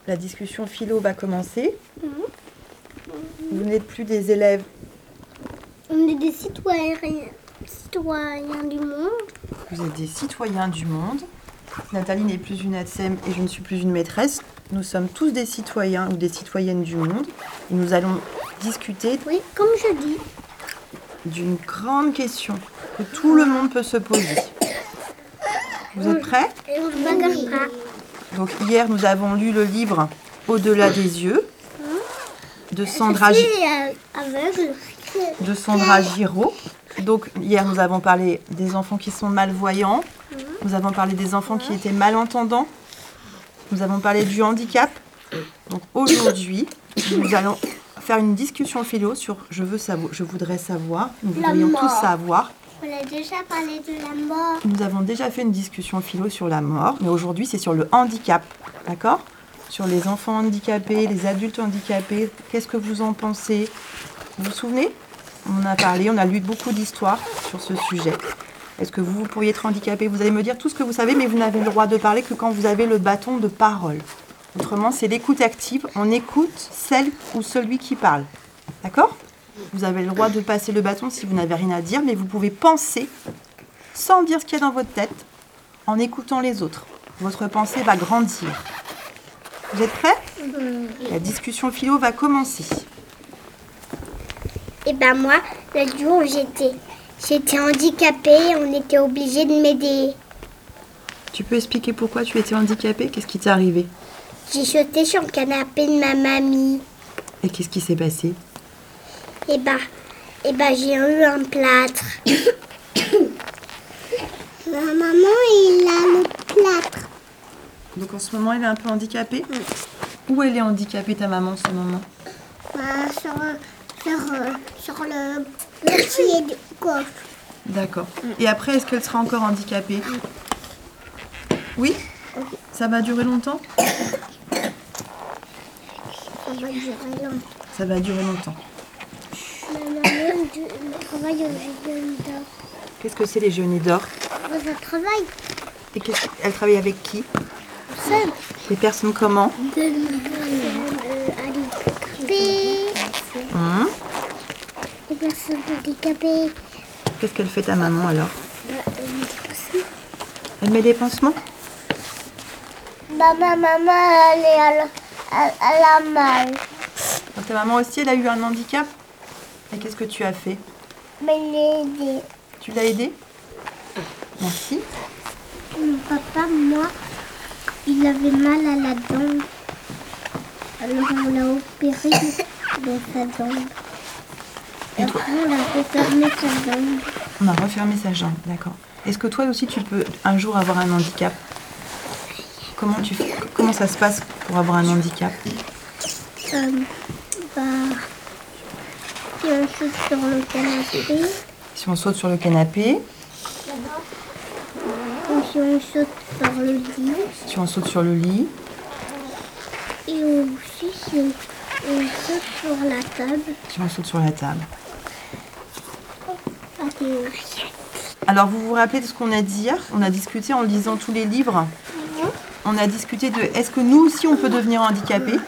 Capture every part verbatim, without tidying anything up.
la discussion philo va commencer. Mmh. Vous n'êtes plus des élèves. On est des citoyens, citoyens du monde. Vous êtes des citoyens du monde. Nathalie n'est plus une A T S E M et je ne suis plus une maîtresse. Nous sommes tous des citoyens ou des citoyennes du monde. Et nous allons discuter Oui, comme je dis. d'une grande question que tout le monde peut se poser. Vous êtes prêts? Et on se bagarre pas. Donc hier, nous avons lu le livre Au-delà des yeux de Sandra, Je Gi- suis euh, aveugle. de Sandra Giraud. Donc hier, nous avons parlé des enfants qui sont malvoyants. Nous avons parlé des enfants qui étaient malentendants. Nous avons parlé du handicap. Donc aujourd'hui, nous allons faire une discussion philo sur je veux savoir, je voudrais savoir. Nous La voudrions tous mort. savoir. On a déjà parlé de la mort. Nous avons déjà fait une discussion philo sur la mort, mais aujourd'hui c'est sur le handicap, d'accord? Sur les enfants handicapés, les adultes handicapés. Qu'est-ce que vous en pensez? Vous vous souvenez? On a parlé, on a lu beaucoup d'histoires sur ce sujet. Est-ce que vous, vous pourriez être handicapé? Vous allez me dire tout ce que vous savez, mais vous n'avez le droit de parler que quand vous avez le bâton de parole. Autrement, c'est l'écoute active. On écoute celle ou celui qui parle. D'accord? Vous avez le droit de passer le bâton si vous n'avez rien à dire, mais vous pouvez penser sans dire ce qu'il y a dans votre tête, en écoutant les autres. Votre pensée va grandir. Vous êtes prêts? La discussion philo va commencer. Et ben moi, le jour où j'étais, j'étais handicapée, on était obligé de m'aider. Tu peux expliquer pourquoi tu étais handicapée? Qu'est-ce qui t'est arrivé? J'ai sauté sur le canapé de ma mamie. Et qu'est-ce qui s'est passé? Et ben, et ben j'ai eu un plâtre. Ma maman, il a le plâtre. Donc en ce moment, elle est un peu handicapée? Où elle est handicapée, ta maman, en ce moment? Ben, sur, sur, euh, sur le, le pied du coffre. D'accord. Et après, est-ce qu'elle sera encore handicapée? Oui? Ça va durer longtemps? Ça va durer longtemps. Ça va durer longtemps. Ma maman, elle travaille au jardin d'or. Qu'est-ce que c'est les Genêts d'or? Elle travaille Et qu'est-ce elle travaille avec qui? seule. Les personnes comment? De euh, handicapées. Hum. Les personnes handicapées. Qu'est-ce qu'elle fait ta maman alors? Bah, euh, Elle met des pansements? bah, ma maman, elle, est à la- elle, elle a mal. Donc ta maman aussi, elle a eu un handicap? Et qu'est-ce que tu as fait? Mais elle est aidée. Tu l'as aidée? Merci. Mon papa, moi, il avait mal à la dent. Alors on l'a opéré de sa dent. Et Et toi? après, on a refermé sa dent. On a refermé sa jambe, d'accord. Est-ce que toi aussi tu peux un jour avoir un handicap? Comment tu fais? Comment ça se passe pour avoir un handicap? Euh, bah, si on saute sur le canapé, Si on saute sur le canapé, ou si on saute sur le lit, si on saute sur le lit, et aussi si on, on saute sur la table. si on saute sur la table. Ah, et- Alors vous vous rappelez de ce qu'on a dit hier? On a discuté en lisant tous les livres. On a discuté de est-ce que nous aussi on peut devenir handicapés?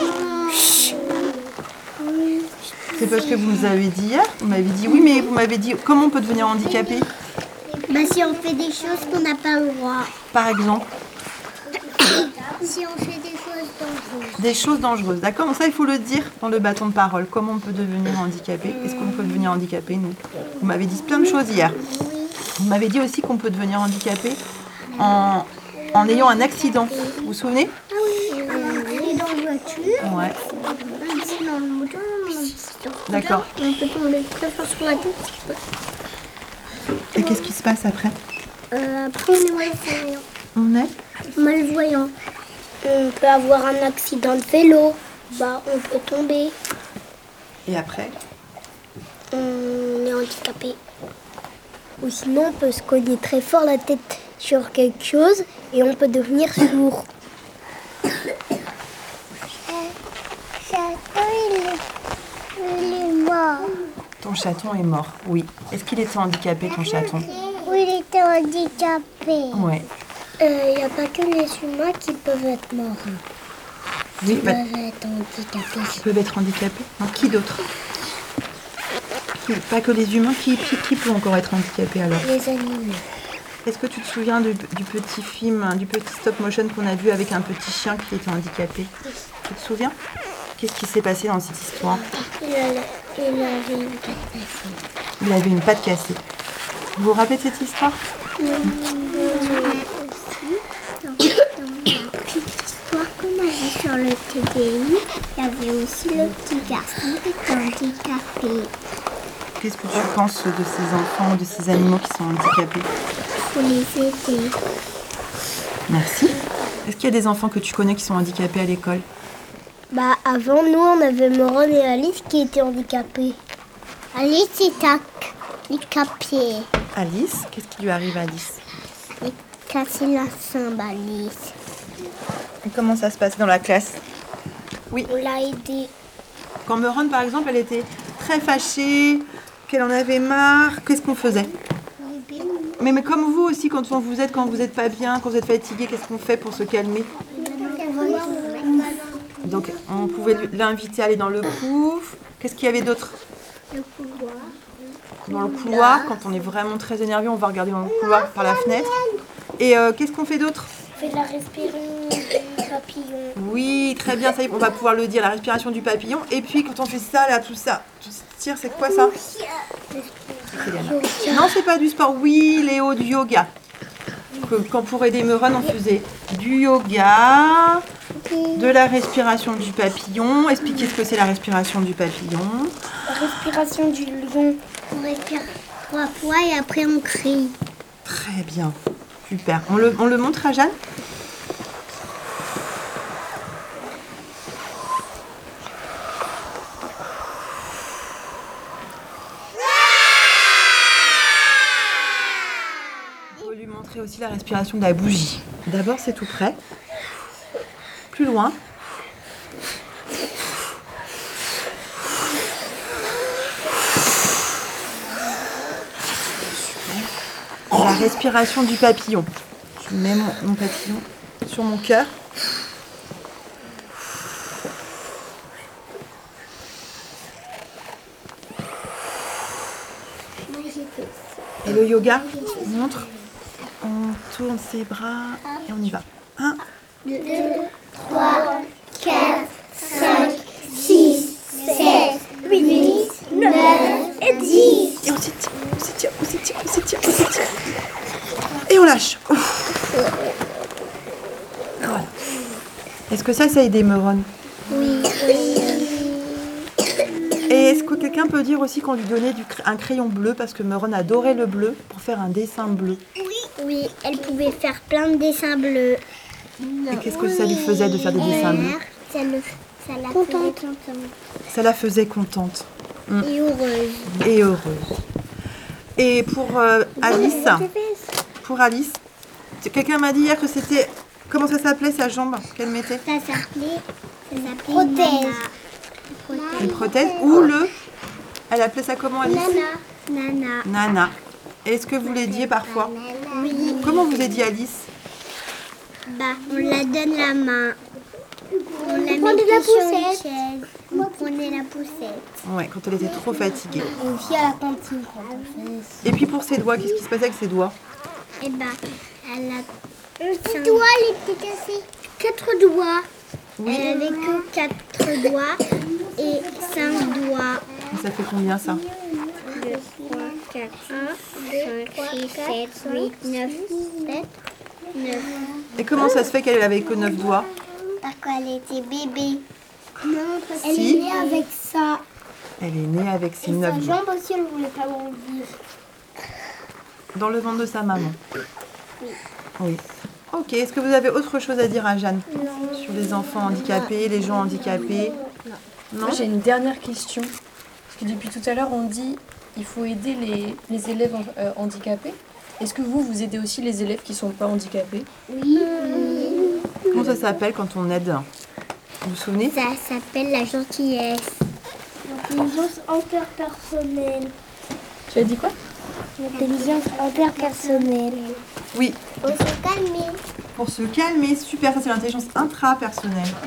C'est parce que vous nous avez dit hier. Vous m'avez dit oui, mais vous m'avez dit comment on peut devenir handicapé? Bah, si on fait des choses qu'on n'a pas le droit. Par exemple, Si on fait des choses dangereuses. des choses dangereuses. D'accord? Donc ça, il faut le dire dans le bâton de parole. Comment on peut devenir handicapé? Est-ce qu'on peut devenir handicapé, nous? Vous m'avez dit plein de choses hier. Vous m'avez dit aussi qu'on peut devenir handicapé en, en ayant un accident. Vous vous souvenez? Ah oui, un accident de voiture, Ouais. un accident de moto, un accident de D'accord. scooter, et on peut tomber très fort sur la tête. Et qu'est-ce qui se passe après? Euh, après, on est malvoyant. On est? Malvoyant. On peut avoir un accident de vélo. Bah, on peut tomber. Et après? On est handicapé. Ou sinon, on peut se cogner très fort la tête sur quelque chose et on peut devenir sourd. Il est mort. Ton chaton est mort, oui. Est-ce qu'il était handicapé, ton chaton? Oui, il était handicapé. Ouais. Il n'y a pas que les humains qui peuvent être morts. Oui, bah, peuvent être handicapés. qui peuvent être handicapés. Non, qui d'autre? Qui- Pas que les humains, qui, qui, qui peut encore être handicapé alors? Les animaux. Est-ce que tu te souviens du, du petit film, hein, du petit stop motion qu'on a vu avec un petit chien qui était handicapé? Tu te souviens? Qu'est-ce qui s'est passé dans cette histoire? Il, a- il avait une patte cassée. Il avait une patte cassée. Vous vous rappelez de cette histoire? Aussi, dans, dans la petite histoire qu'on a vue sur le T D I, il y avait aussi le petit garçon qui était handicapé. Qu'est-ce que tu penses de ces enfants, de ces animaux qui sont handicapés? Il faut les aider. Merci. Est-ce qu'il y a des enfants que tu connais qui sont handicapés à l'école? Bah avant nous on avait Moron et Alice qui étaient handicapés. Alice est handicapée. Alice, qu'est-ce qui lui arrive à Alice? Elle a cassé la jambe Alice. Et comment ça se passe dans la classe? Oui. On l'a aidée. Quand Meron, par exemple, elle était très fâchée, qu'elle en avait marre, qu'est-ce qu'on faisait? mais, mais comme vous aussi, quand vous êtes, quand vous n'êtes pas bien, quand vous êtes fatigué, qu'est-ce qu'on fait pour se calmer? Donc, on pouvait l'inviter à aller dans le pouf. Qu'est-ce qu'il y avait d'autre? Le couloir. Dans le couloir, quand on est vraiment très énervé, on va regarder dans le couloir par la fenêtre. Et euh, qu'est-ce qu'on fait d'autre? On fait de la respiration du papillon. Oui, très bien, ça y est, on va pouvoir le dire, la respiration du papillon. Et puis, quand on fait ça, là, tout ça, tout se tire, c'est quoi ça? C'est Léana. Non, c'est pas du sport. Oui, Léo, du yoga. Que, quand pour aider Meron, on faisait du yoga, de la respiration du papillon. Expliquez ce que c'est la respiration du papillon. La respiration du lion. On respire trois fois et après on crie. Très bien, super. On le, on le montre à Jeanne? On peut lui montrer aussi la respiration de la bougie. D'abord, c'est tout près. Plus loin. La respiration du papillon. Je mets mon, mon papillon sur mon cœur. Et le yoga, on montre. On tourne ses bras et on y va. Un, deux, trois, quatre, cinq, six, sept, huit, neuf et dix. et on s'étire, on s'étire, on s'étire, on s'étire, on s'étire. Et on lâche. Ouf. Voilà. Est-ce que ça, ça a aidé Meron? Oui. Et est-ce que quelqu'un peut dire aussi qu'on lui donnait du, cr- un crayon bleu parce que Meron adorait le bleu pour faire un dessin bleu? Oui, elle pouvait faire plein de dessins bleus. Et qu'est-ce que ça lui faisait de faire des dessins bleus? Ça, le, ça la contente Ça la faisait contente et heureuse. et heureuse. Et pour euh, Alice, pour Alice, quelqu'un m'a dit hier que c'était... Comment ça s'appelait sa jambe qu'elle mettait? Ça s'appelait ça s'appelait prothèse. Une prothèse ou le... Elle appelait ça comment, Alice? Nana. Nana. Nana. Est-ce que vous l'aidiez parfois? Oui. Comment vous aidiez Alice? Bah, on la donne la main. On la mettait sur une chaise. On prenait la poussette. Ouais, quand elle était trop fatiguée. Et aussi à la cantine quand on fait. Et puis pour ses doigts, qu'est-ce qui se passait avec ses doigts? Et bah, elle a... Un doigt, elle était cassée. Quatre doigts. Oui. Elle avait que quatre doigts et cinq doigts. Et ça fait combien ça? deux, trois, quatre, cinq, six, sept, huit, neuf, sept, neuf. Et comment ça se fait qu'elle avait que neuf doigts? Parce qu'elle était bébé. Non, parce qu'elle Si. est née avec ça. Elle est née avec ses neuf doigts. jambe aussi, elle voulait pas grandir. Dans le ventre de sa maman. Oui. Oui. Ok, est-ce que vous avez autre chose à dire à Jeanne? Non. Sur les enfants handicapés, les gens handicapés? Non. Moi, j'ai une dernière question. Parce que depuis tout à l'heure, on dit qu'il faut aider les, les élèves euh, handicapés. Est-ce que vous, vous aidez aussi les élèves qui ne sont pas handicapés? Oui. Comment ça s'appelle quand on aide? Vous vous souvenez? Ça s'appelle la gentillesse. L'intelligence interpersonnelle. Tu as dit quoi? L'intelligence interpersonnelle. Oui, Faut se calmer. pour se calmer, super, ça c'est l'intelligence intrapersonnelle.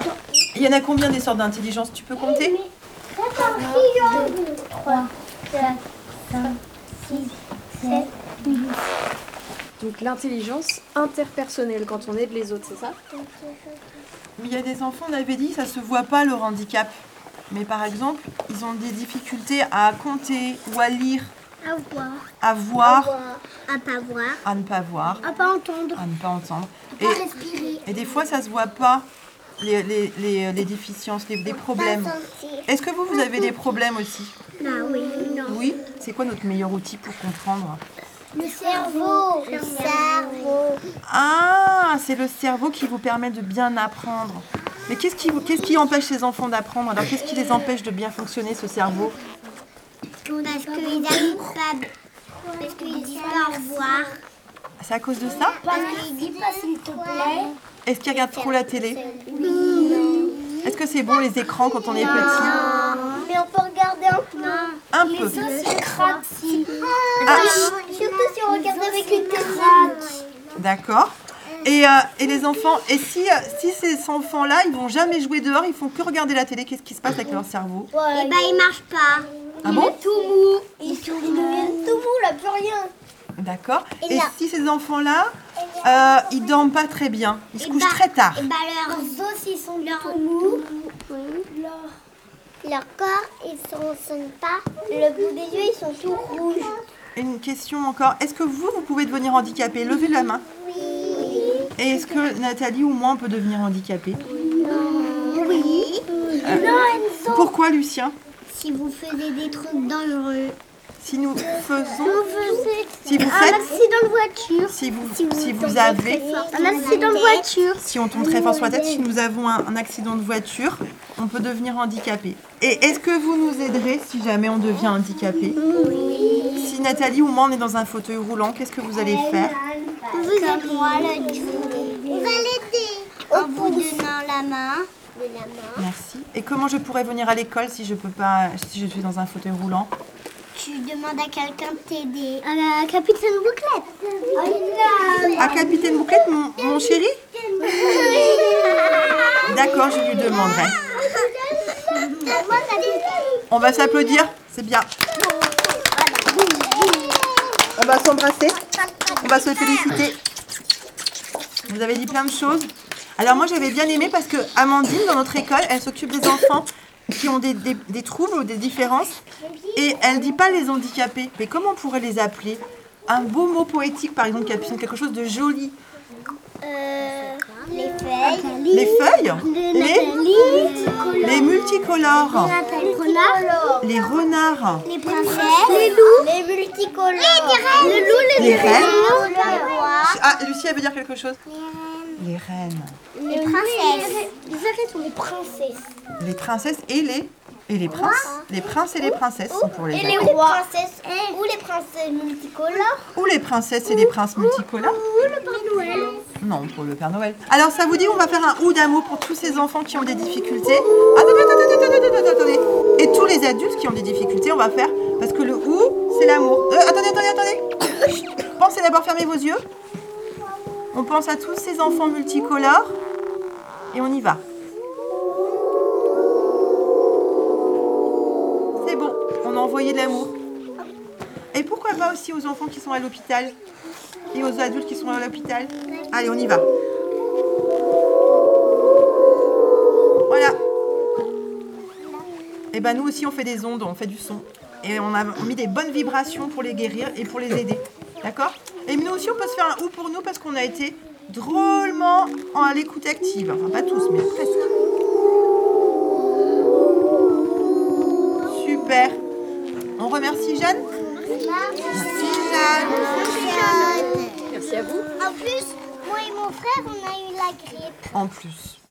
Il y en a combien des sortes d'intelligence? Tu peux compter? deux, trois, quatre, cinq, six, sept, huit. Donc l'intelligence interpersonnelle, quand on aide les autres, c'est ça? Mais il y a des enfants, on avait dit, ça se voit pas leur handicap. Mais par exemple, ils ont des difficultés à compter ou à lire, À voir. à voir, À pas voir. à ne pas voir, À pas entendre. à ne pas entendre. Et, À respirer. et des fois, ça se voit pas, les, les, les, les déficiences, les, des problèmes. Est-ce que vous, vous avez des problèmes aussi? Bah oui. Non. Oui. C'est quoi notre meilleur outil pour comprendre? Le cerveau. Le cerveau. Ah, c'est le cerveau qui vous permet de bien apprendre. Mais qu'est-ce qui, vous- qu'est-ce qui empêche les enfants d'apprendre? Alors, qu'est-ce qui les empêche de bien fonctionner, ce cerveau? Parce qu'ils n'arrivent pas. Parce qu'ils disent pas au revoir. C'est à cause de ça? Parce qu'ils disent pas s'il te plaît. Est-ce qu'ils regardent trop la télé? Oui. Est-ce que c'est bon les écrans quand on est petit? Mais on peut regarder un peu. Un peu. C'est craque si. Ah. Surtout si on regarde avec une craque. D'accord. Et, euh, et les enfants, et si, euh, si ces enfants-là, ils vont jamais jouer dehors, ils font que regarder la télé, qu'est-ce qui se passe avec leur cerveau? Et bah ils marchent pas. Ah bon? Tout mou. Ils, ils deviennent tout mou, là, plus rien. D'accord. Et Et là- si ces enfants-là, euh, ils dorment pas très bien, ils se Et couchent bah- très tard. Et bah leurs os, ils sont tout mous. Leur, leur corps, ils ne fonctionnent pas. Le bout des yeux, ils sont tout rouges. Une question encore, est-ce que vous, vous pouvez devenir handicapé? Levez la main. Oui. Et est-ce que Nathalie ou moi, on peut devenir handicapé? Oui. Non, Enzo. Pourquoi, Lucien? Si vous faisiez des trucs dangereux. Si nous faisons... Vous faisiez Si vous un faites... accident de voiture. Si vous, Si vous si vous tombez avez... très fort un accident de voiture. Si on tombe très fort sur la tête, si nous avons un, un accident de voiture, on peut devenir handicapé. Et est-ce que vous nous aiderez si jamais on devient handicapé? Oui. Si Nathalie ou moi on est dans un fauteuil roulant, qu'est-ce que vous allez faire? Vous êtes moi, le On va l'aider. En vous donnant la main. De la main. Merci. Et comment je pourrais venir à l'école si je peux pas, si je suis dans un fauteuil roulant? Tu demandes à quelqu'un de t'aider. À la capitaine Bouclette. À Capitaine Bouclette, mon, mon chéri? D'accord, je lui demanderai. On va s'applaudir, c'est bien. On va s'embrasser. On va se féliciter. Vous avez dit plein de choses. Alors moi j'avais bien aimé parce que Amandine dans notre école, elle s'occupe des enfants qui ont des, des, des troubles ou des différences et elle dit pas les handicapés. Mais comment on pourrait les appeler? Un beau mot poétique par exemple qui appuie sur quelque chose de joli. Euh, les feuilles. Les feuilles, les, les multicolores, les renards, Les princesses. Les loups. Les multicolores. Les loups, les reines. Les rois. Ah, Lucie, elle veut dire quelque chose? Les reines, Les princesses. Les arrêts sont les princesses. les princesses et les et les princes. Les princes et les princesses sont pour les Et reines. les rois. Princesses. Ou les princesses multicolores. Ou les princesses et les princes multicolores. Ou le Père Noël. Non, pour le Père Noël. Alors, ça vous dit, on va faire un ou d'amour pour tous ces enfants qui ont des difficultés. Attendez, attendez, attendez, attendez, attendez. Et tous les adultes qui ont des difficultés, on va faire, parce que le ou, c'est l'amour. Euh, attendez, attendez, attendez. Chut. Pensez d'abord, fermez vos yeux. On pense à tous ces enfants multicolores. Et on y va. C'est bon, on a envoyé de l'amour. Et pourquoi pas aussi aux enfants qui sont à l'hôpital et aux adultes qui sont à l'hôpital. Allez, on y va. Voilà. Et ben nous aussi on fait des ondes, on fait du son. Et on a mis des bonnes vibrations pour les guérir et pour les aider. D'accord? Et nous aussi on peut se faire un ou pour nous parce qu'on a été drôlement à l'écoute active. Enfin pas tous, mais presque. Super. On remercie Jeanne? Merci Jeanne. Merci à vous. En plus, moi et mon frère, on a eu la grippe. En plus.